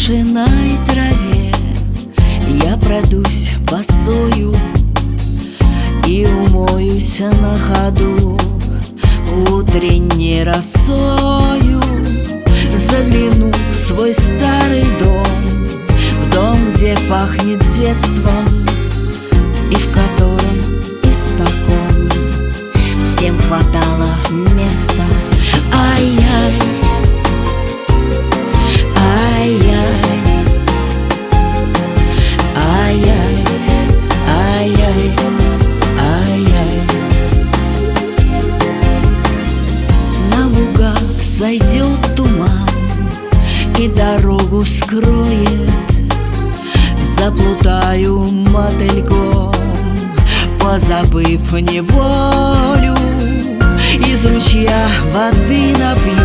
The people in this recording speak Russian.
скошенной траве я пройдусь босою и умоюсь на ходу утренней росою. Загляну в свой старый дом, в дом, где пахнет детством и в котором испокон всем хватало места. Ай-яй, ай-яй, ай-яй, ай-яй, ай-яй. На луга сойдет туман и дорогу скроет. Заплутаю мотыльком, позабыв неволю. Из ручья воды напью